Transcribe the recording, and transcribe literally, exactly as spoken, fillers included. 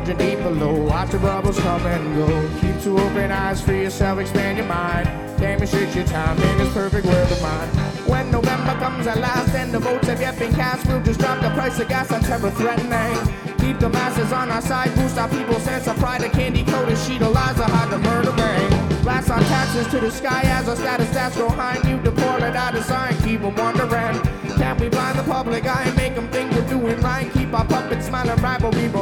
plunging deep below. Watch the bubbles come and go. Keep two open eyes, free yourself, expand your mind. Damn, it's your time in this perfect world of mine. When November comes at last and the votes have yet been cast, we'll just drop the price of gas on terror threatening. Keep the masses on our side, boost our people's sense of pride. A candy-coated sheet of lies will hide the murdering. Blast our taxes to the sky as our status stats grow high. You deport it out of sign, keep them wondering. Can't we blind the public eye and make them think we're doing right? Keep our puppets smiling, rivalry.